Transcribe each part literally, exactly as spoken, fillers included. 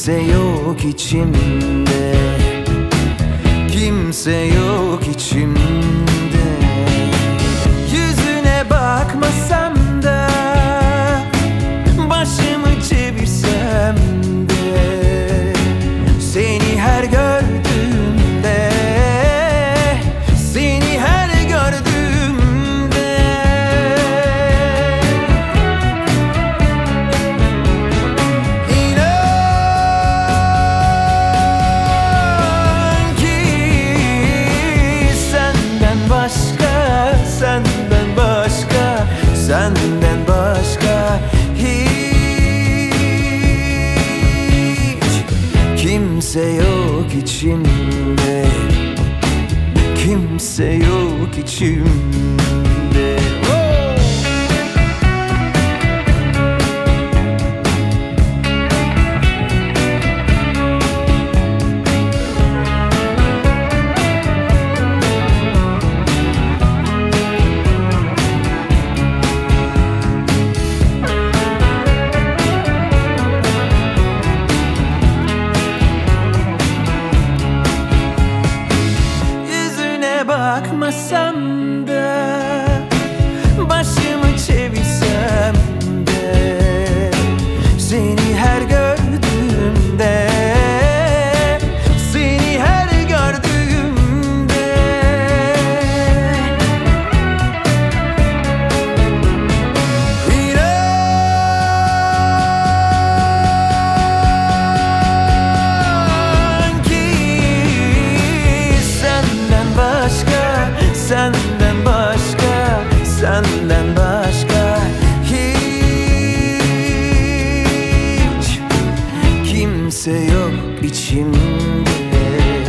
Kimse yok içimde, kimse yok içimde. Yüzüne bakmasam da, başımı çevirsem de, seni her gördüğümde, seni her gördüğümde, inan ki senden başka, senden başka, senden başka hiç kimse yok içimde, kimse yok içimde. Bakmasam da, başımı çevirsem de, seni her gördüğümde, seni her gördüğümde, inan ki senden başka, senden başka, senden başka hiç kimse yok içimde,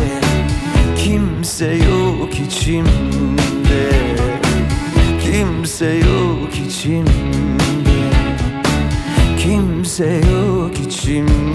kimse yok içimde, kimse yok içimde, kimse yok içimde.